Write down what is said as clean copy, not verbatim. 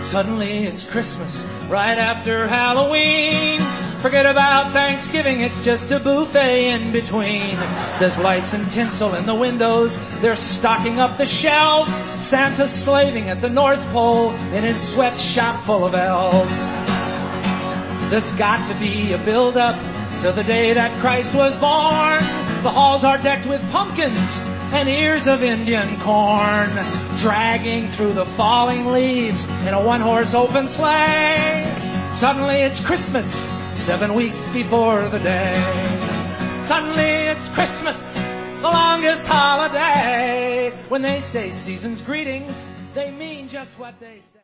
Suddenly it's Christmas, right after Halloween. Forget about Thanksgiving, it's just a buffet in between. There's lights and tinsel in the windows, they're stocking up the shelves. Santa's slaving at the North Pole in his sweatshop full of elves. There's got to be a build-up to the day that Christ was born. The halls are decked with pumpkins and ears of Indian corn, dragging through the falling leaves in a one-horse open sleigh. Suddenly it's Christmas, 7 weeks before the day. Suddenly it's Christmas, the longest holiday. When they say season's greetings, they mean just what they say.